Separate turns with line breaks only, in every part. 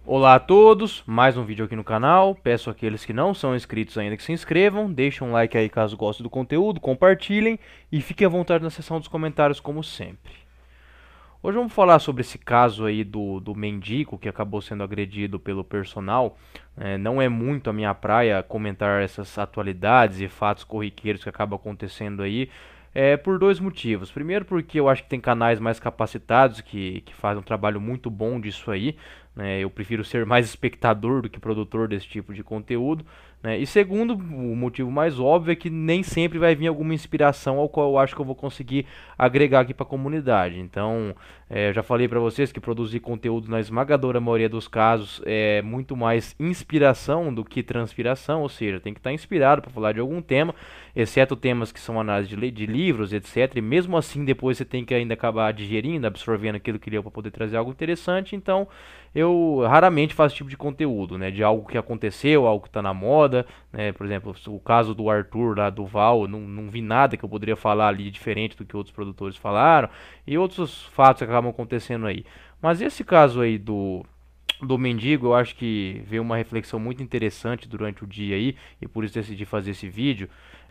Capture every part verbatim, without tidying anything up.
Olá a todos, mais um vídeo aqui no canal. Peço àqueles que não são inscritos ainda que se inscrevam, deixem um like aí caso gostem do conteúdo, compartilhem e fiquem à vontade na seção dos comentários como sempre. Hoje vamos falar sobre esse caso aí do, do mendigo que acabou sendo agredido pelo personal. É, não é muito a minha praia comentar essas atualidades e fatos corriqueiros que acabam acontecendo aí, é, por dois motivos. Primeiro, porque eu acho que tem canais mais capacitados que, que fazem um trabalho muito bom disso aí. Né? Eu prefiro ser mais espectador do que produtor desse tipo de conteúdo. Né? E segundo, o motivo mais óbvio é que nem sempre vai vir alguma inspiração ao qual eu acho que eu vou conseguir agregar aqui para a comunidade. Então, é, eu já falei para vocês que produzir conteúdo na esmagadora maioria dos casos é muito mais inspiração do que transpiração, ou seja, tem que estar inspirado para falar de algum tema, exceto temas que são análise de, de livros, etcétera. E mesmo assim, depois você tem que ainda acabar digerindo, absorvendo aquilo que leu para poder trazer algo interessante. Então, eu raramente faço esse tipo de conteúdo, né, de algo que aconteceu, algo que está na moda, né, por exemplo, o caso do Arthur lá do Val, não, não vi nada que eu poderia falar ali diferente do que outros produtores falaram, e outros fatos que acabam acontecendo aí. Mas esse caso aí do do mendigo, eu acho que veio uma reflexão muito interessante durante o dia aí, e por isso decidi fazer esse vídeo,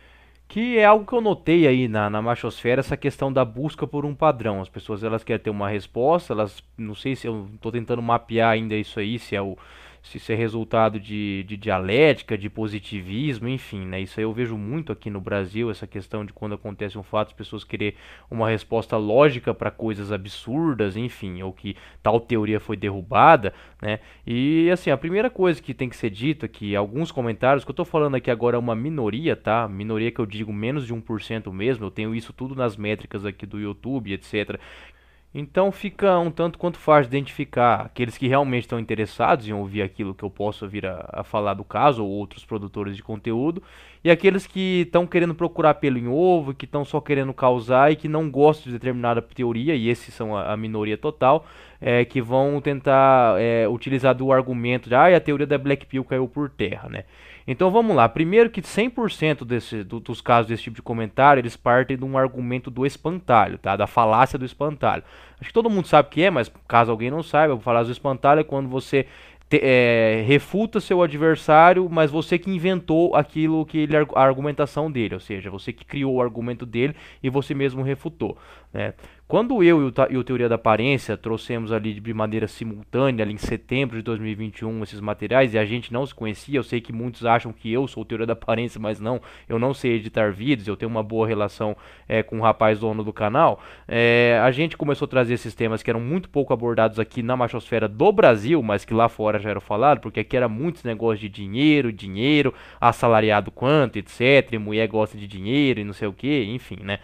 que é algo que eu notei aí na, na machosfera, essa questão da busca por um padrão. As pessoas elas querem ter uma resposta, elas não sei se eu estou tentando mapear ainda isso aí, se é o se isso é resultado de, de dialética, de positivismo, enfim, né? Isso aí eu vejo muito aqui no Brasil, essa questão de quando acontece um fato, as pessoas querer uma resposta lógica para coisas absurdas, enfim, ou que tal teoria foi derrubada, né? E assim, a primeira coisa que tem que ser dita, que alguns comentários, que eu estou falando aqui agora é uma minoria, tá? Minoria que eu digo menos de um por cento mesmo, eu tenho isso tudo nas métricas aqui do YouTube, etcétera. Então fica um tanto quanto fácil identificar aqueles que realmente estão interessados em ouvir aquilo que eu posso vir a, a falar do caso, ou outros produtores de conteúdo, e aqueles que estão querendo procurar pelo em ovo, que estão só querendo causar e que não gostam de determinada teoria, e esses são a, a minoria total, é, que vão tentar é, utilizar do argumento de ah, a teoria da Black Pill caiu por terra, né? Então vamos lá. Primeiro que cem por cento desse, do, dos casos desse tipo de comentário, eles partem de um argumento do espantalho, tá? Da falácia do espantalho. Acho que todo mundo sabe o que é, mas caso alguém não saiba, eu vou falar do espantalho é quando você te, é, refuta seu adversário, mas você que inventou aquilo que ele, a argumentação dele, ou seja, você que criou o argumento dele e você mesmo refutou, né? Quando eu e o, e o Teoria da Aparência trouxemos ali de maneira simultânea, ali em setembro de dois mil e vinte e um, esses materiais, e a gente não se conhecia, eu sei que muitos acham que eu sou o Teoria da Aparência, mas não, eu não sei editar vídeos, eu tenho uma boa relação é, com o rapaz dono do canal, é, a gente começou a trazer esses temas que eram muito pouco abordados aqui na machosfera do Brasil, mas que lá fora já eram falados, porque aqui era muitos negócios de dinheiro, dinheiro, assalariado quanto, etcétera, e mulher gosta de dinheiro e não sei o que, enfim, né?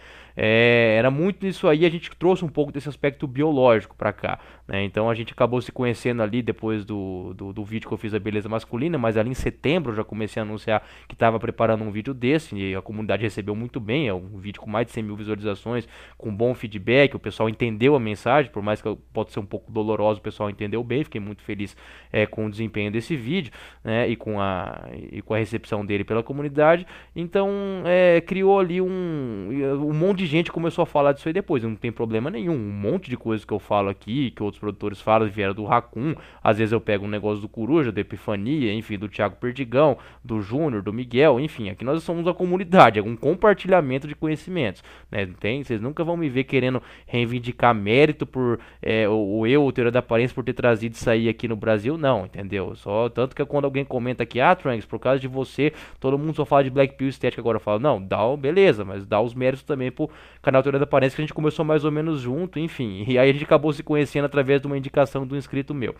É, era muito isso aí, a gente trouxe um pouco desse aspecto biológico pra cá, né? Então a gente acabou se conhecendo ali depois do, do, do vídeo que eu fiz da beleza masculina, mas ali em setembro eu já comecei a anunciar que estava preparando um vídeo desse e a comunidade recebeu muito bem, é um vídeo com mais de cem mil visualizações, com bom feedback, o pessoal entendeu a mensagem, por mais que pode ser um pouco doloroso, o pessoal entendeu bem, fiquei muito feliz é, com o desempenho desse vídeo, né? E com a, e com a recepção dele pela comunidade, então é, criou ali um, um monte de gente começou a falar disso aí depois, não tem problema nenhum, um monte de coisas que eu falo aqui, que outros produtores falam, vieram do Raccoon, às vezes eu pego um negócio do Coruja, da Epifania, enfim, do Thiago Perdigão, do Júnior, do Miguel, enfim, aqui nós somos a comunidade, é um compartilhamento de conhecimentos, né, tem, vocês nunca vão me ver querendo reivindicar mérito por, é, o eu, o Teoria da Aparência, por ter trazido isso aí aqui no Brasil, não, entendeu, só, tanto que quando alguém comenta aqui, ah, Trunks, por causa de você, todo mundo só fala de Black Pill estética, agora eu falo, não, dá, beleza, mas dá os méritos também pro canal Teoria da Aparência, que a gente começou mais ou menos junto, enfim. E aí a gente acabou se conhecendo através de uma indicação do inscrito meu.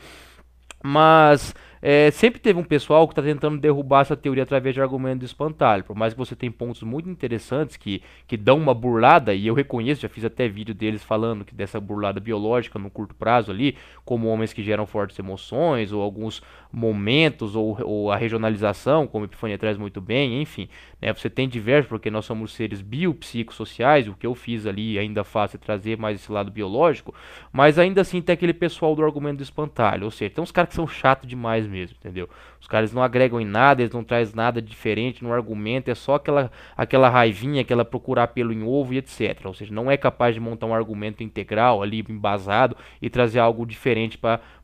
Mas é, sempre teve um pessoal que está tentando derrubar essa teoria através de argumento do espantalho. Por mais que você tenha pontos muito interessantes que, que dão uma burlada, e eu reconheço, já fiz até vídeo deles falando que dessa burlada biológica no curto prazo ali, como homens que geram fortes emoções, ou alguns momentos, ou, ou a regionalização, como a Epifania traz muito bem, enfim. Né, você tem diversos, porque nós somos seres biopsicossociais, o que eu fiz ali ainda faço é trazer mais esse lado biológico, mas ainda assim tem aquele pessoal do argumento do espantalho, ou seja, tem uns caras que são chatos demais mesmo, entendeu? Os caras não agregam em nada, eles não trazem nada diferente no argumento, é só aquela, aquela raivinha, aquela procurar pelo em ovo e etcétera. Ou seja, não é capaz de montar um argumento integral ali, embasado, e trazer algo diferente para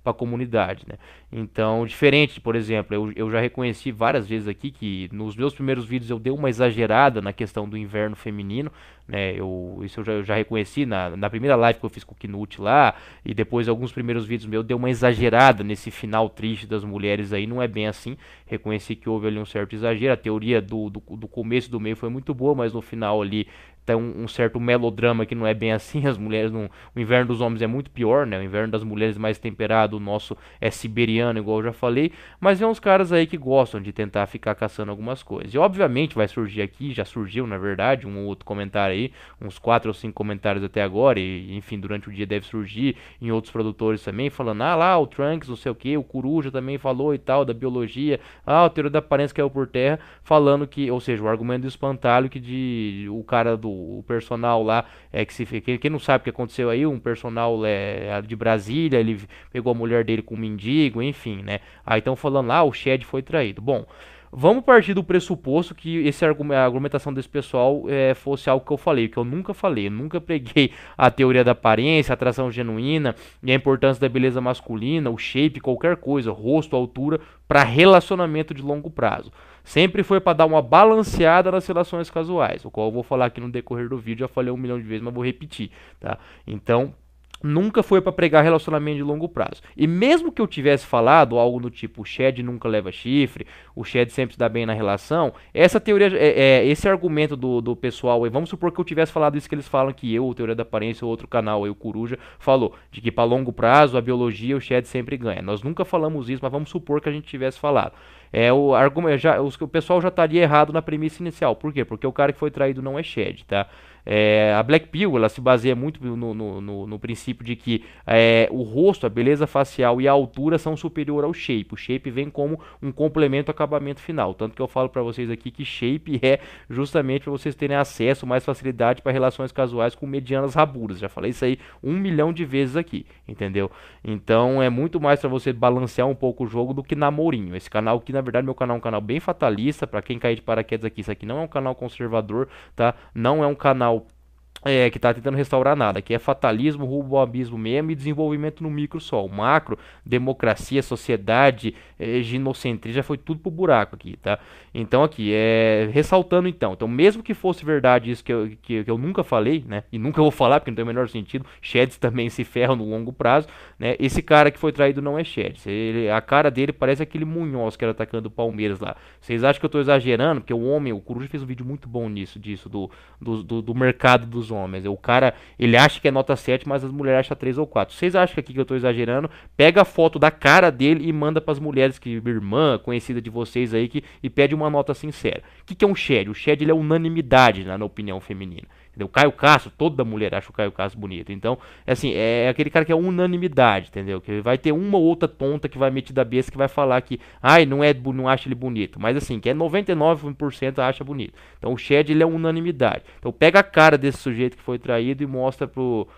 para a comunidade, né? Então, diferente, por exemplo, eu, eu já reconheci várias vezes aqui que nos meus primeiros vídeos eu dei uma exagerada na questão do inverno feminino, né? Eu, isso eu já, eu já reconheci na, na primeira live que eu fiz com o Knut lá, e depois alguns primeiros vídeos meus deu uma exagerada nesse final triste das mulheres aí, não é bem assim. Reconheci que houve ali um certo exagero, a teoria do, do, do começo e do meio foi muito boa, mas no final ali tem um, um certo melodrama que não é bem assim. As mulheres não, o inverno dos homens é muito pior, né? O inverno das mulheres é mais temperado, o nosso é siberiano, igual eu já falei. Mas tem uns caras aí que gostam de tentar ficar caçando algumas coisas. E obviamente vai surgir aqui, já surgiu na verdade, um ou outro comentário aí, uns quatro ou cinco comentários até agora, e enfim, durante o dia deve surgir em outros produtores também, falando, ah lá, o Trunks, não sei o que, o Coruja também falou e tal, da biologia, ah, o teoria da aparência caiu por terra, falando que, ou seja, o argumento do espantalho que de o cara do o personal lá, é que se que, quem não sabe o que aconteceu aí, um personal é, de Brasília, ele pegou a mulher dele com um mendigo, enfim, né? Aí estão falando lá, ah, o Shed foi traído. Bom, vamos partir do pressuposto que esse argum- a argumentação desse pessoal é, fosse algo que eu falei, que eu nunca falei. Eu nunca preguei a teoria da aparência, a atração genuína e a importância da beleza masculina, o shape, qualquer coisa, rosto, altura, para relacionamento de longo prazo. Sempre foi para dar uma balanceada nas relações casuais, o qual eu vou falar aqui no decorrer do vídeo, já falei um milhão de vezes, mas vou repetir, tá? Então, nunca foi para pregar relacionamento de longo prazo. E mesmo que eu tivesse falado algo do tipo, o Shed nunca leva chifre, o Shed sempre se dá bem na relação, essa teoria, é, é, esse argumento do, do pessoal, vamos supor que eu tivesse falado isso que eles falam que eu, o Teoria da Aparência, ou outro canal, aí, o Coruja, falou, de que para longo prazo, a biologia, o Shed sempre ganha. Nós nunca falamos isso, mas vamos supor que a gente tivesse falado. É, o, argumento, já, o, o pessoal já estaria errado na premissa inicial. Por quê? Porque o cara que foi traído não é Shed, tá? É, a Black Pill, ela se baseia muito no, no, no, no princípio de que é, o rosto, a beleza facial e a altura são superior ao shape. O shape vem como um complemento ao acabamento final. Tanto que eu falo para vocês aqui que shape é justamente para vocês terem acesso, mais facilidade para relações casuais com medianas raburas. Já falei isso aí um milhão de vezes aqui, entendeu? Então é muito mais para você balancear um pouco o jogo do que namorinho. Esse canal aqui, na verdade, meu canal é um canal bem fatalista. Para quem cair de paraquedas aqui, isso aqui não é um canal conservador, tá? Não é um canal É, que tá tentando restaurar nada, que é fatalismo, rumo ao abismo mesmo e desenvolvimento no micro só. O macro, democracia, sociedade, é, ginocentria, já foi tudo pro buraco aqui, tá? Então aqui, é, ressaltando então, então mesmo que fosse verdade isso que eu, que, que eu nunca falei, né, e nunca vou falar porque não tem o menor sentido, Sheds também se ferram no longo prazo, né, esse cara que foi traído não é Sheds, ele, a cara dele parece aquele Munhoz que era atacando o Palmeiras lá. Vocês acham que eu tô exagerando? Porque o homem, o Coruja fez um vídeo muito bom nisso, disso, do, do, do, do mercado dos homens. O cara, ele acha que é nota sete, mas as mulheres acham três ou quatro. Vocês acham que aqui que eu tô exagerando? Pega a foto da cara dele e manda pras mulheres, que irmã, conhecida de vocês aí, que, e pede uma nota sincera. O que, que é um Shed? O Shed, ele é unanimidade, né, na opinião feminina. O Caio Castro, toda mulher acha o Caio Castro bonito. Então, é assim, é aquele cara que é unanimidade, entendeu? Que vai ter uma ou outra tonta que vai meter da besta que vai falar que, ai, não é, não acha ele bonito. Mas assim, que é noventa e nove por cento acha bonito. Então, o Shed, ele é unanimidade. Então, pega a cara desse sujeito que foi traído e mostra pro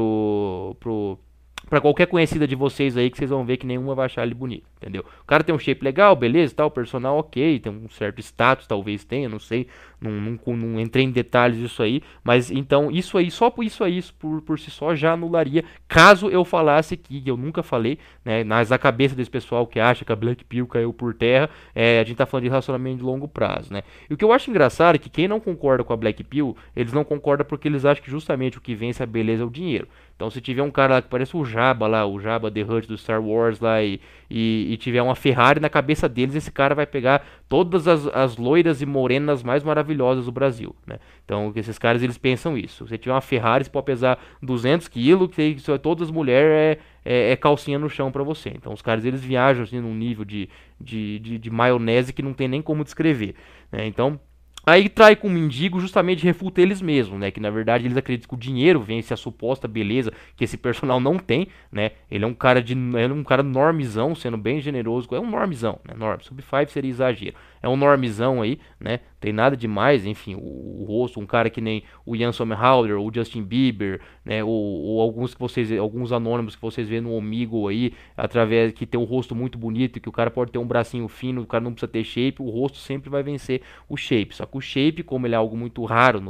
pro pro pra qualquer conhecida de vocês aí, que vocês vão ver que nenhuma vai achar ele bonito, entendeu? O cara tem um shape legal, beleza, tal, personal ok, tem um certo status, talvez tenha, não sei, não, não, não entrei em detalhes disso aí, mas então isso aí, só por isso aí, isso por, por si só já anularia, caso eu falasse que eu nunca falei, né, mas a cabeça desse pessoal que acha que a Black Pill caiu por terra, é, a gente tá falando de relacionamento de longo prazo, né? E o que eu acho engraçado é que quem não concorda com a Black Pill, eles não concordam porque eles acham que justamente o que vence a beleza é o dinheiro. Então, se tiver um cara lá que parece o Jabba lá, o Jabba The Hutt do Star Wars lá, e, e, e tiver uma Ferrari na cabeça deles, esse cara vai pegar todas as, as loiras e morenas mais maravilhosas do Brasil, né? Então, esses caras, eles pensam isso. Se você tiver uma Ferrari, você pode pesar duzentos quilos, que todas as mulheres é, é, é calcinha no chão pra você. Então, os caras, eles viajam assim num nível de, de, de, de maionese que não tem nem como descrever, né? Então, aí trai com o mendigo, justamente refuta eles mesmos, né? Que na verdade eles acreditam que o dinheiro vence a suposta beleza que esse personal não tem, né? Ele é um cara de, ele é um cara normizão, sendo bem generoso, é um normizão, né? Norm, sub cinco seria exagero. É um normizão aí, né? Tem nada demais, enfim, o, o rosto, um cara que nem o Ian Somerhalder, ou o Justin Bieber, né? Ou, ou alguns que vocês, alguns anônimos que vocês vê no Omegle aí, através que tem um rosto muito bonito, que o cara pode ter um bracinho fino, o cara não precisa ter shape, o rosto sempre vai vencer o shape. Só que o shape, como ele é algo muito raro no,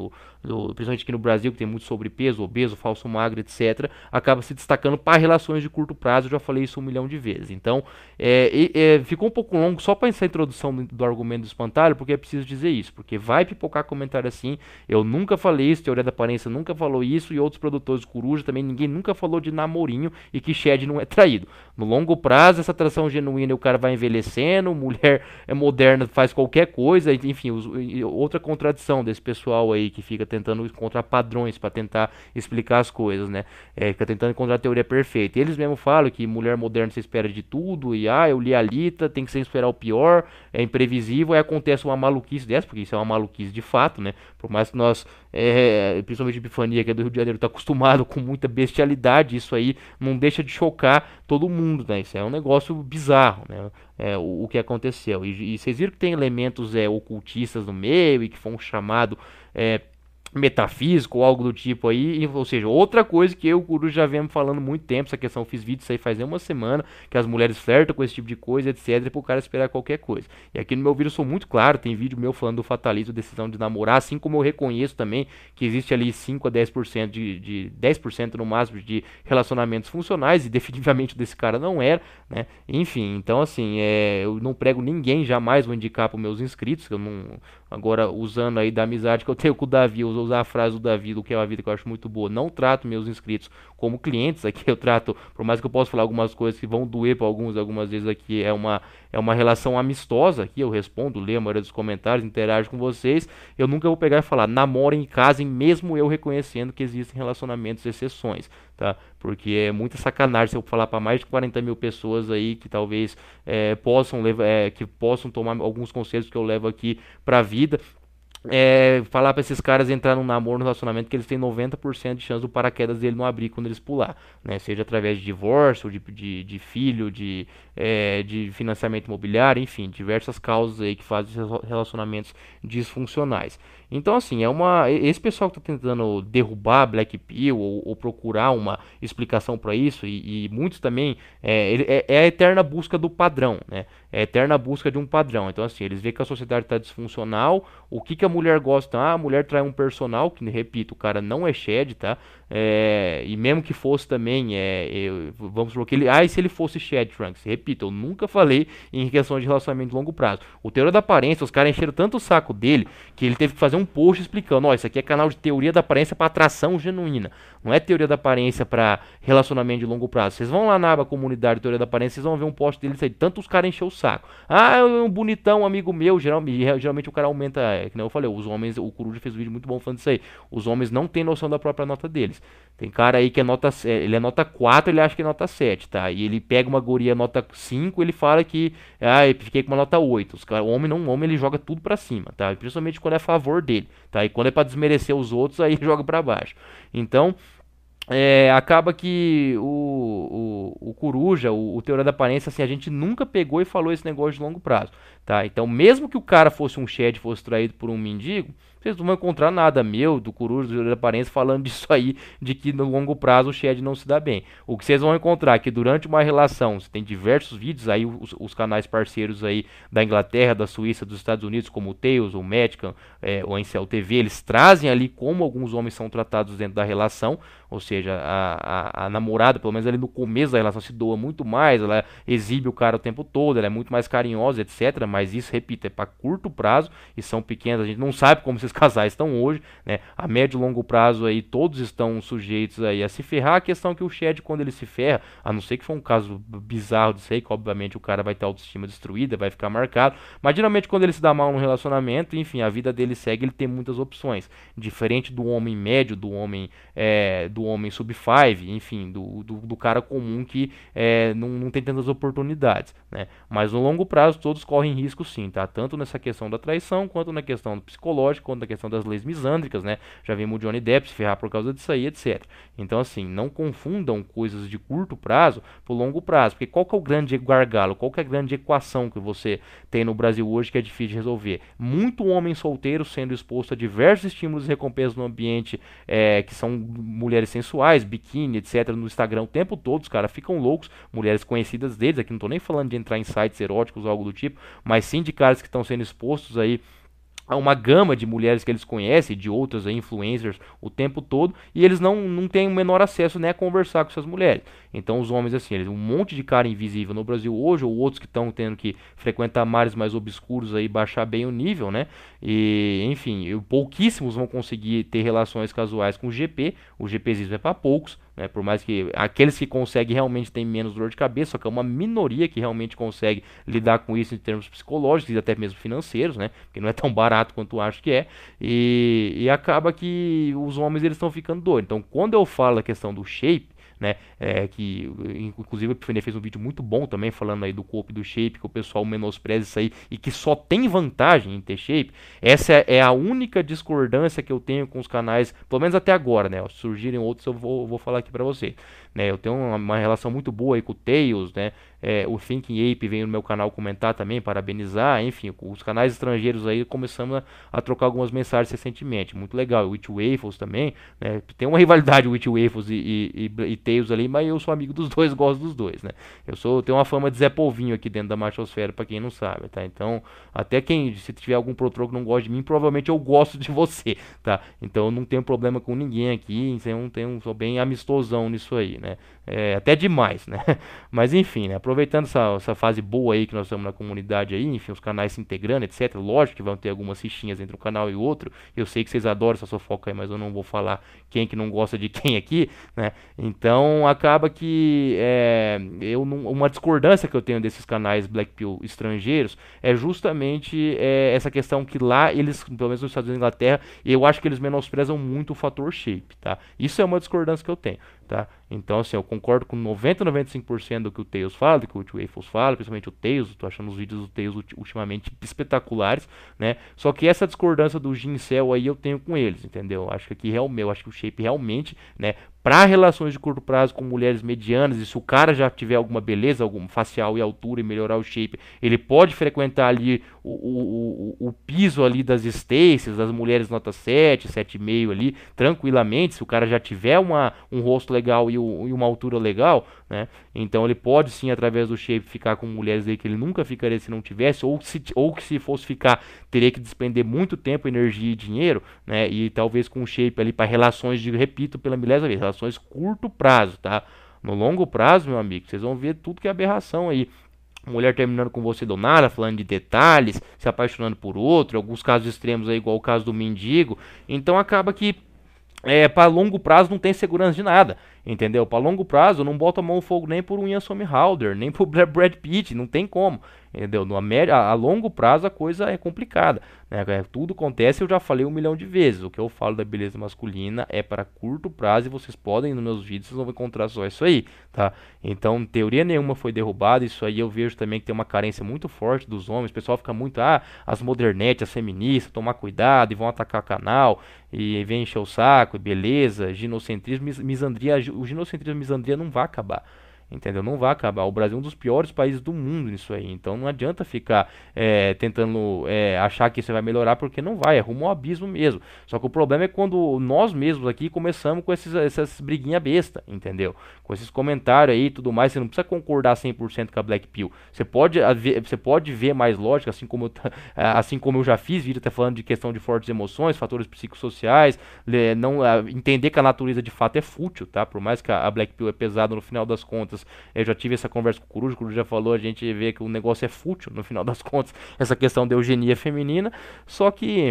principalmente aqui no Brasil, que tem muito sobrepeso, obeso, falso magro, etc, acaba se destacando para relações de curto prazo. Eu já falei isso um milhão de vezes. Então, é, é, ficou um pouco longo só para essa introdução do, do argumento do espantalho, porque é preciso dizer isso, porque vai pipocar comentário assim. Eu nunca falei isso, teoria da aparência nunca falou isso, e outros produtores de coruja também, ninguém nunca falou de namorinho e que shed não é traído. No longo prazo, essa atração genuína, o cara vai envelhecendo, mulher é moderna, faz qualquer coisa, enfim, os, outra contradição desse pessoal aí que fica tentando encontrar padrões para tentar explicar as coisas, né? É, fica tentando encontrar a teoria perfeita. E eles mesmos falam que mulher moderna se espera de tudo, e ah, eu li a Lita, tem que sempre esperar o pior, é imprevisível, aí acontece uma maluquice dessa, porque isso é uma maluquice de fato, né? Por mais que nós, é, principalmente a Epifania, que é do Rio de Janeiro, tá acostumado com muita bestialidade, isso aí não deixa de chocar todo mundo, né? Isso é um negócio bizarro, né? É, o, o que aconteceu. E, e vocês viram que tem elementos é, ocultistas no meio e que foi um chamado é, metafísico ou algo do tipo aí, ou seja, outra coisa que eu e o Guru já vemos falando há muito tempo, essa questão, eu fiz vídeo isso aí faz uma semana, que as mulheres flertam com esse tipo de coisa, etc, para o cara esperar qualquer coisa. E aqui no meu vídeo eu sou muito claro, tem vídeo meu falando do fatalismo, decisão de namorar, assim como eu reconheço também que existe ali cinco a dez por cento de, de dez por cento no máximo de relacionamentos funcionais, e definitivamente desse cara não era, né? Enfim, então assim, é, eu não prego ninguém, jamais vou indicar para os meus inscritos, que eu não, agora usando aí da amizade que eu tenho com o Davi, eu usar a frase do Davi, do que é uma vida, que eu acho muito boa, não trato meus inscritos como clientes. Aqui eu trato, por mais que eu possa falar algumas coisas que vão doer para alguns, algumas vezes aqui é uma, é uma relação amistosa, aqui eu respondo, leio a maioria dos comentários, interajo com vocês, eu nunca vou pegar e falar, namorem e casem, mesmo eu reconhecendo que existem relacionamentos, exceções, tá? Porque é muita sacanagem se eu falar para mais de quarenta mil pessoas aí que talvez é, possam levar, é, que possam tomar alguns conselhos que eu levo aqui para a vida. É, falar pra esses caras entrar num namoro, num relacionamento, que eles têm noventa por cento de chance do paraquedas dele não abrir quando eles pular, né? Seja através de divórcio, de, de, de filho, de, é, de financiamento imobiliário, enfim, diversas causas aí que fazem relacionamentos disfuncionais. Então, assim, é uma, esse pessoal que tá tentando derrubar Black Pill ou, ou procurar uma explicação para isso, e, e muitos também, é, é, é a eterna busca do padrão, né? É a eterna busca de um padrão. Então, assim, eles veem que a sociedade está disfuncional, o que, que a mulher gosta? Ah, a mulher trai um personal, que, repito, o cara não é shed, tá? É, e mesmo que fosse também, é, eu, vamos supor que ele, ah, e se ele fosse shed, Trunks? Repito, eu nunca falei em questão de relacionamento de longo prazo. O teoria da aparência, os caras encheram tanto o saco dele, que ele teve que fazer um post explicando, ó, isso aqui é canal de teoria da aparência para atração genuína, não é teoria da aparência para relacionamento de longo prazo. Vocês vão lá na aba comunidade teoria da aparência, vocês vão ver um post dele aí, tanto os caras encheu o saco. Ah, é um bonitão, amigo meu, geralmente, geralmente o cara aumenta, é, que nem eu falei, os homens, o Coruja fez um vídeo muito bom falando isso aí, os homens não têm noção da própria nota deles. Tem cara aí que é nota, ele é nota quatro, ele acha que é nota sete, tá? E ele pega uma guria nota cinco, ele fala que, ah, eu fiquei com uma nota oito. Os cara, o homem não, o homem ele joga tudo pra cima, tá? Principalmente quando é a favor dele, tá? E quando é pra desmerecer os outros, aí ele joga pra baixo. Então, é, acaba que o, o, o Coruja, o, o Teoria da Aparência, assim, a gente nunca pegou e falou esse negócio de longo prazo, tá? Então, mesmo que o cara fosse um shed, fosse traído por um mendigo, vocês não vão encontrar nada meu, do Coruja, do Teoria da Aparência, falando disso aí, de que no longo prazo o shed não se dá bem. O que vocês vão encontrar é que durante uma relação, você tem diversos vídeos aí, os, os canais parceiros aí da Inglaterra, da Suíça, dos Estados Unidos, como o Tails, o Medican, é, o Incel T V, eles trazem ali como alguns homens são tratados dentro da relação, ou seja, a, a, a namorada, pelo menos ali no começo da relação, se doa muito mais, ela exibe o cara o tempo todo, ela é muito mais carinhosa, etcétera. Mas isso, repito, é para curto prazo e são pequenas, a gente não sabe como esses casais estão hoje, né? A médio e longo prazo aí, todos estão sujeitos aí a se ferrar. A questão é que o shed, quando ele se ferra, a não ser que for um caso bizarro disso aí, que obviamente o cara vai ter a autoestima destruída, vai ficar marcado, mas geralmente quando ele se dá mal no relacionamento, enfim, a vida dele segue, ele tem muitas opções, diferente do homem médio, do homem é, do homem sub cinco, enfim, do, do, do cara comum que é, não, não tem tantas oportunidades, né? Mas no longo prazo todos correm risco sim, tá? Tanto nessa questão da traição, quanto na questão do psicológico, quanto na questão das leis misândricas, né? Já vimos o Johnny Depp se ferrar por causa disso aí, etcétera. Então assim, não confundam coisas de curto prazo por longo prazo, porque qual que é o grande gargalo, qual que é a grande equação que você tem no Brasil hoje que é difícil de resolver? Muito homem solteiro sendo exposto a diversos estímulos e recompensas no ambiente, é, que são mulheres sensuais, biquíni, etcétera, no Instagram o tempo todo, os caras ficam loucos, mulheres conhecidas deles, aqui não tô nem falando de entrar em sites eróticos ou algo do tipo, mas sim de caras que estão sendo expostos aí há uma gama de mulheres que eles conhecem, de outras aí, influencers, o tempo todo, e eles não, não têm o menor acesso, né, a conversar com essas mulheres. Então os homens, assim, eles, um monte de cara invisível no Brasil hoje, ou outros que estão tendo que frequentar mares mais obscuros aí, baixar bem o nível, né, e, enfim, eu- pouquíssimos vão conseguir ter relações casuais com o G P, o GPzismo é para poucos, né, por mais que aqueles que conseguem realmente têm menos dor de cabeça, só que é uma minoria que realmente consegue lidar com isso em termos psicológicos e até mesmo financeiros, né? Porque não é tão barato quanto acho que é. E, e acaba que os homens eles estão ficando doidos. Então, quando eu falo a questão do shape, né, é, que inclusive o Epifania fez um vídeo muito bom também falando aí do corpo e do shape, que o pessoal menospreza isso aí e que só tem vantagem em ter shape. Essa é, é a única discordância que eu tenho com os canais, pelo menos até agora, né? Se surgirem outros eu vou, vou falar aqui pra você, né? Eu tenho uma, uma relação muito boa aí com o Tails, né? É, o Thinking Ape veio no meu canal comentar também, parabenizar, enfim, os canais estrangeiros aí começamos a, a trocar algumas mensagens recentemente, muito legal. O Witch Waffles também, né? Tem uma rivalidade o Witch Waffles e, e, e, e Tails ali, mas eu sou amigo dos dois, gosto dos dois, né? Eu sou, tenho uma fama de Zé Polvinho aqui dentro da machosfera, pra quem não sabe, tá? Então, até quem, se tiver algum protrô que não gosta de mim, provavelmente eu gosto de você, tá? Então eu não tenho problema com ninguém aqui, então tenho, sou bem amistosão nisso aí, né? É, até demais, né? Mas enfim, né? Aproveitando essa, essa fase boa aí que nós estamos na comunidade aí, enfim, os canais se integrando, etcétera. Lógico que vão ter algumas rixinhas entre um canal e outro. Eu sei que vocês adoram essa fofoca aí, mas eu não vou falar quem que não gosta de quem aqui, né? Então acaba que é, eu não, uma discordância que eu tenho desses canais Black Pill estrangeiros é justamente é, essa questão que lá eles, pelo menos nos Estados Unidos e Inglaterra, eu acho que eles menosprezam muito o fator shape, tá? Isso é uma discordância que eu tenho, tá? Então, assim, eu concordo com noventa, noventa e cinco por cento do que o Tails fala, do que o Waffles fala, principalmente o Tails, eu tô achando os vídeos do Tails ultimamente espetaculares, né? Só que essa discordância do Gincel aí eu tenho com eles, entendeu? Acho que aqui realmente, eu acho que o shape realmente, né, para relações de curto prazo com mulheres medianas, e se o cara já tiver alguma beleza, algum facial e altura e melhorar o shape, ele pode frequentar ali o, o, o, o piso ali das Stacies, das mulheres nota sete, sete vírgula cinco ali, tranquilamente, se o cara já tiver uma, um rosto legal e, o, e uma altura legal, né? Então ele pode sim, através do shape, ficar com mulheres aí que ele nunca ficaria se não tivesse, ou, se, ou que se fosse ficar, teria que despender muito tempo, energia e dinheiro, né? E talvez com o shape ali para relações de, repito, pela milésima vez, relações curto prazo, tá? No longo prazo, meu amigo, vocês vão ver tudo que é aberração aí. Mulher terminando com você do nada, falando de detalhes, se apaixonando por outro, alguns casos extremos aí, igual o caso do mendigo. Então acaba que é, para longo prazo não tem segurança de nada, entendeu? Para longo prazo não bota a mão no fogo nem por um Ian Somerhalder, nem por Brad Pitt, não tem como, entendeu? No, a, média, a longo prazo a coisa é complicada, né? É, tudo acontece, eu já falei um milhão de vezes. O que eu falo da beleza masculina é para curto prazo e vocês podem ir nos meus vídeos, vocês vão encontrar só isso aí, tá? Então, teoria nenhuma foi derrubada, isso aí eu vejo também que tem uma carência muito forte dos homens. O pessoal fica muito, ah, as modernetes, as feministas, tomar cuidado e vão atacar canal e vem encher o saco, e beleza, ginocentrismo, mis misandria, o ginocentrismo e a misandria não vai acabar. Entendeu? Não vai acabar. O Brasil é um dos piores países do mundo nisso aí. Então não adianta ficar é, tentando é, achar que isso vai melhorar, porque não vai. É rumo ao abismo mesmo. Só que o problema é quando nós mesmos aqui começamos com esses, essas briguinhas besta, entendeu? Com esses comentários aí e tudo mais. Você não precisa concordar cem por cento com a Black Pill. Você pode, você pode ver mais lógica, assim como, eu, assim como eu já fiz vídeo até falando de questão de fortes emoções, fatores psicossociais, não, entender que a natureza de fato é fútil, tá? Por mais que a Black Pill é pesada, no final das contas, eu já tive essa conversa com o Coruja, o Coruja já falou, a gente vê que o negócio é fútil, no final das contas, essa questão da eugenia feminina, só que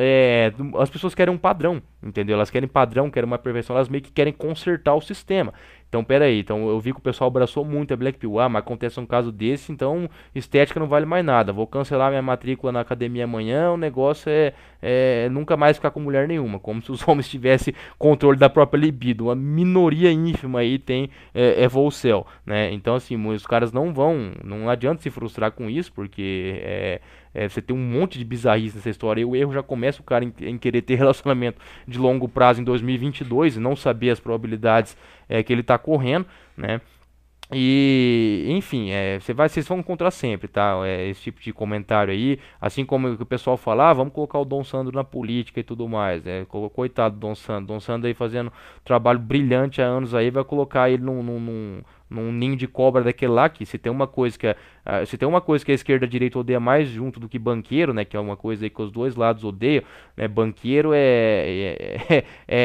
é, as pessoas querem um padrão, entendeu? Elas querem padrão, querem uma perfeição, elas meio que querem consertar o sistema. Então, pera aí, então eu vi que o pessoal abraçou muito a Black Pill, ah, mas acontece um caso desse, então estética não vale mais nada, vou cancelar minha matrícula na academia amanhã, o negócio é, é nunca mais ficar com mulher nenhuma, como se os homens tivessem controle da própria libido, uma minoria ínfima aí tem é, é Volcel, né, então assim, os caras não vão, não adianta se frustrar com isso, porque é, é, você tem um monte de bizarrice nessa história, e o erro já começa o cara em, em querer ter relacionamento de longo prazo em dois mil e vinte e dois e não saber as probabilidades é, que ele está correndo, né? E, enfim, é, você vai, vocês vão encontrar sempre, tá? É, esse tipo de comentário aí, assim como o pessoal fala, ah, vamos colocar o Dom Sandro na política e tudo mais, né? Coitado do Dom Sandro, Dom Sandro aí fazendo trabalho brilhante há anos aí, vai colocar ele num, num, num, num ninho de cobra daquele lá, que se tem uma coisa que a, ah, se tem uma coisa que a esquerda e a direita odeia mais junto do que banqueiro, né, que é uma coisa aí que os dois lados odeiam, né, banqueiro é, é,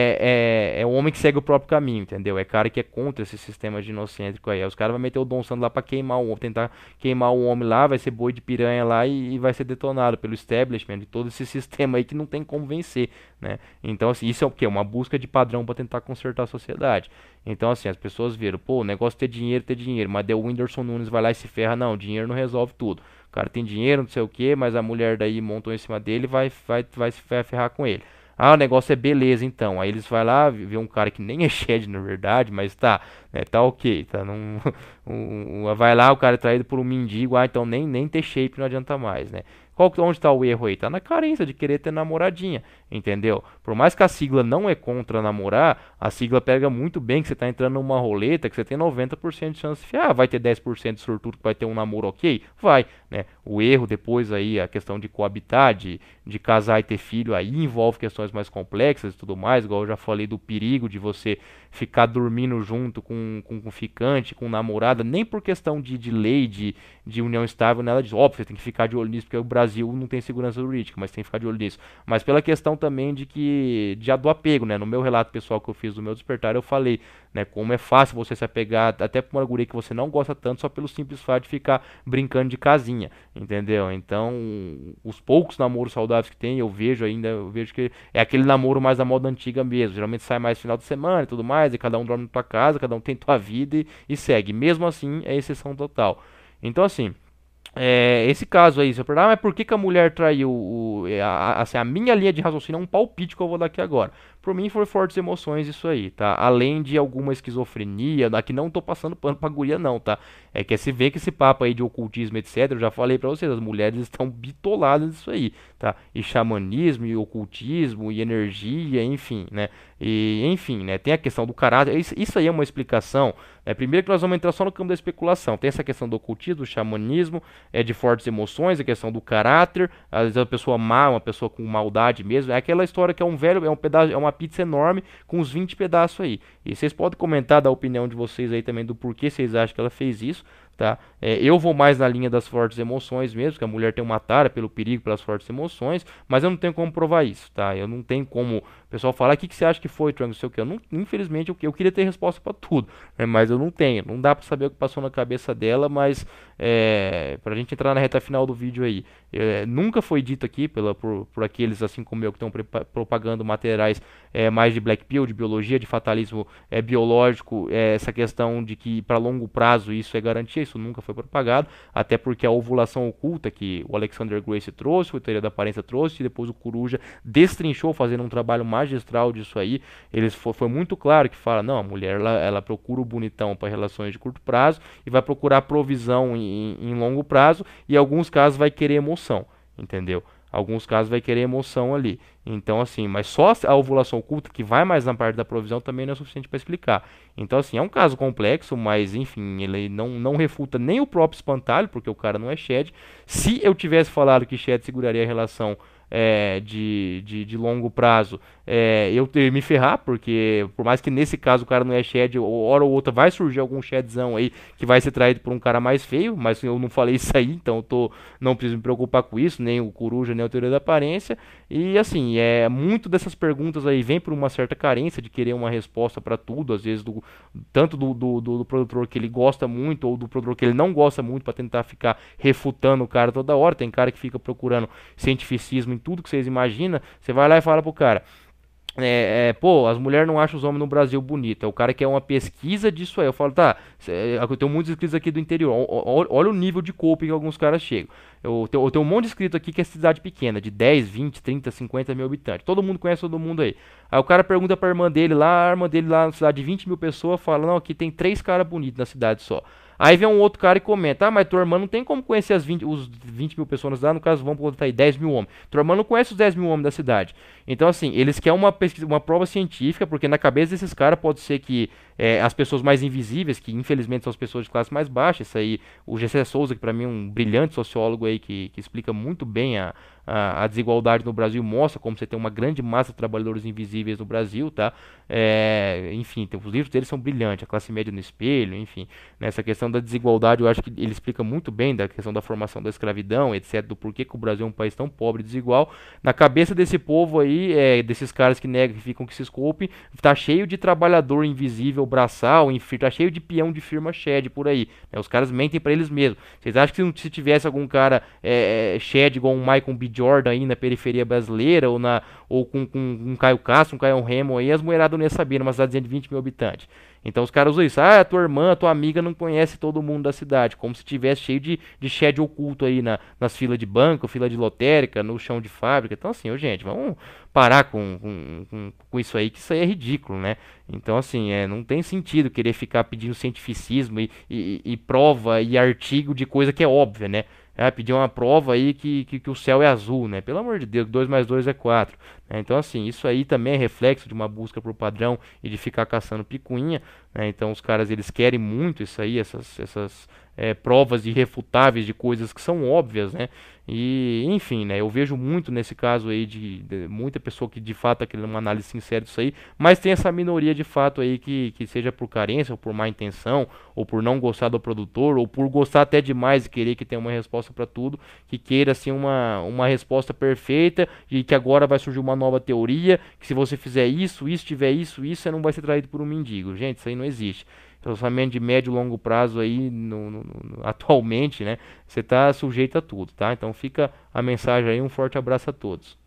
é, é, é um homem que segue o próprio caminho, entendeu? É cara que é contra esse sistema ginocêntrico aí. Aí os caras vão meter o Dom Sandro lá pra queimar o homem, tentar queimar o homem lá, vai ser boi de piranha lá e, e vai ser detonado pelo establishment de todo esse sistema aí que não tem como vencer, né? Então, assim, isso é o quê? Uma busca de padrão para tentar consertar a sociedade. Então, assim, as pessoas viram, pô, o negócio é ter dinheiro, ter dinheiro, mas daí o Whindersson Nunes vai lá e se ferra, não, dinheiro não resolve tudo. O cara tem dinheiro, não sei o que, mas a mulher daí montou em cima dele e vai, vai, vai se vai ferrar com ele. Ah, o negócio é beleza, então. Aí eles vão lá, vê um cara que nem é shed, na verdade, mas tá, né, tá ok, tá num, um, um- vai lá, o cara é traído por um mendigo, ah, então nem, nem ter shape não adianta mais, né? Qual, que- onde tá o erro aí? Tá na carência de querer ter namoradinha, entendeu? Por mais que a sigla não é contra namorar, a sigla pega muito bem que você tá entrando numa roleta que você tem noventa por cento de chance de, ah, vai ter dez por cento de sortudo que vai ter um namoro ok? Vai, né? O erro depois aí, a questão de coabitar, de, de casar e ter filho, aí envolve questões mais complexas e tudo mais, igual eu já falei do perigo de você ficar dormindo junto com, com, com ficante, com namorada, nem por questão de, de lei, de, de união estável, nada disso. Óbvio, você tem que ficar de olho nisso, porque o Brasil não tem segurança jurídica, mas tem que ficar de olho nisso. Mas pela questão também de que, de, do apego, né? No meu relato pessoal que eu fiz do meu despertar, eu falei, né? Como é fácil você se apegar até pra uma guria que você não gosta tanto, só pelo simples fato de ficar brincando de casinha, entendeu? Então, os poucos namoros saudáveis que tem, eu vejo ainda, eu vejo que é aquele namoro mais da moda antiga mesmo. Geralmente sai mais final de semana e tudo mais, e cada um dorme na tua casa, cada um tem tua vida e, e segue. Mesmo assim, é exceção total. Então, assim, é, esse caso aí, você pergunta, ah, mas por que, que a mulher traiu o, é, a, a- assim, a minha linha de raciocínio é um palpite que eu vou dar aqui agora. Por mim foi fortes emoções isso aí, tá? Além de alguma esquizofrenia, aqui não tô passando pano pra guria não, tá? É que se vê que esse papo aí de ocultismo, etc, eu já falei pra vocês, as mulheres estão bitoladas nisso aí, tá? E xamanismo, e ocultismo, e energia, enfim, né? E, enfim, né? Tem a questão do caráter, isso, isso aí é uma explicação, né? Primeiro que nós vamos entrar só no campo da especulação, tem essa questão do ocultismo, do xamanismo, é de fortes emoções, a questão do caráter, às vezes a pessoa má, uma pessoa com maldade mesmo, é aquela história que é um velho, é um pedaço, é uma pizza enorme com uns vinte pedaços aí. E vocês podem comentar da opinião de vocês aí também do porquê vocês acham que ela fez isso, tá? É, eu vou mais na linha das fortes emoções mesmo, que a mulher tem uma tara pelo perigo, pelas fortes emoções, mas eu não tenho como provar isso, tá? Eu não tenho como o pessoal falar, o que, que você acha que foi, Trunks, não sei o que. Eu não, infelizmente, eu, eu queria ter resposta para tudo, né? Mas eu não tenho. Não dá para saber o que passou na cabeça dela, mas é, pra gente entrar na reta final do vídeo aí, é, nunca foi dito aqui pela, por, por aqueles assim como eu que estão propagando materiais é, mais de black pill, de biologia, de fatalismo é, biológico, é, essa questão de que para longo prazo isso é garantia, isso nunca foi propagado, até porque a ovulação oculta que o Alexander Gracie trouxe, o Teoria da Aparência trouxe, e depois o Coruja destrinchou fazendo um trabalho magistral disso aí, eles foi, foi muito claro que fala, não, a mulher ela, ela procura o bonitão para relações de curto prazo e vai procurar provisão em, em longo prazo, e em alguns casos vai querer emoção, entendeu? Alguns casos vai querer emoção ali. Então, assim, mas só a ovulação oculta, que vai mais na parte da provisão, também não é suficiente para explicar. Então, assim, é um caso complexo, mas, enfim, ele não, não refuta nem o próprio espantalho, porque o cara não é shed. Se eu tivesse falado que shed seguraria a relação é, de, de, de longo prazo, é, eu teria me ferrar, porque por mais que nesse caso o cara não é shed, hora ou outra vai surgir algum shedzão aí que vai ser traído por um cara mais feio, mas eu não falei isso aí, então eu tô, não preciso me preocupar com isso, nem o Coruja, nem a Teoria da Aparência. E assim, é muito dessas perguntas aí vem por uma certa carência de querer uma resposta para tudo, às vezes do, tanto do, do, do, do produtor que ele gosta muito ou do produtor que ele não gosta muito, para tentar ficar refutando o cara toda hora. Tem cara que fica procurando cientificismo em tudo que vocês imaginam. Você vai lá e fala pro cara, é, é, pô, as mulheres não acham os homens no Brasil bonito. É o cara que é uma pesquisa disso aí. Eu falo, tá, cê- eu tenho muitos inscritos aqui do interior. Ó- ó- Olha o nível de coping que alguns caras chegam. Eu tenho, eu tenho um monte de inscrito aqui que é cidade pequena, de dez, vinte, trinta, cinquenta mil habitantes. Todo mundo conhece todo mundo aí. Aí o cara pergunta pra irmã dele lá, a irmã dele lá na cidade de vinte mil pessoas fala, não, aqui tem três caras bonitos na cidade só. Aí vem um outro cara e comenta, ah, mas tua irmã não tem como conhecer as vinte, os vinte mil pessoas na cidade, no caso vamos botar aí dez mil homens. Tua irmã não conhece os dez mil homens da cidade. Então assim, eles querem uma pesquisa, uma prova científica, porque na cabeça desses caras pode ser que é, as pessoas mais invisíveis, que infelizmente são as pessoas de classe mais baixa, isso aí, o G C Souza, que pra mim é um brilhante sociólogo aí, que, que explica muito bem a, a, a desigualdade no Brasil mostra como você tem uma grande massa de trabalhadores invisíveis no Brasil, tá? É, enfim, tem, os livros dele são brilhantes, A Classe Média no Espelho, enfim. Nessa questão da desigualdade, eu acho que ele explica muito bem da questão da formação da escravidão, etc, do porquê que o Brasil é um país tão pobre e desigual. Na cabeça desse povo aí, é, desses caras que negam, que ficam, que se esculpem, tá cheio de trabalhador invisível, braçal, enfim, tá cheio de peão de firma shed por aí, né? Os caras mentem pra eles mesmos. Vocês acham que se, não- se tivesse algum cara é, é, shed igual um Michael B. Jordan aí na periferia brasileira, ou, na, ou com, com um Caio Castro, um Caio Remo aí, as mulheradas não iam saber, numa cidadezinha de vinte mil habitantes. Então os caras usam isso. Ah, tua irmã, tua amiga não conhece todo mundo da cidade. Como se tivesse cheio de, de shed oculto aí na, nas filas de banco, fila de lotérica, no chão de fábrica. Então assim, ô, gente, vamos parar com, com, com, com isso aí, que isso aí é ridículo, né? Então assim, é, não tem sentido querer ficar pedindo cientificismo e, e, e prova e artigo de coisa que é óbvia, né? Ah, pedir uma prova aí que, que, que o céu é azul, né? Pelo amor de Deus, dois mais dois é quatro, né? Então, assim, isso aí também é reflexo de uma busca por padrão e de ficar caçando picuinha, né? Então, os caras, eles querem muito isso aí, essas, essas é, provas irrefutáveis de coisas que são óbvias, né? E, enfim, né? Eu vejo muito nesse caso aí de, de muita pessoa que de fato está querendo uma análise sincera disso aí, mas tem essa minoria de fato aí que, que seja por carência ou por má intenção, ou por não gostar do produtor, ou por gostar até demais e querer que tenha uma resposta para tudo, que queira assim uma, uma resposta perfeita e que agora vai surgir uma nova teoria, que se você fizer isso, isso, tiver isso, isso, você não vai ser traído por um mendigo. Gente, isso aí não existe. Relacionamento de médio e longo prazo aí, no, no- no- atualmente, né? Você está sujeito a tudo, tá? Então fica a mensagem aí, um forte abraço a todos.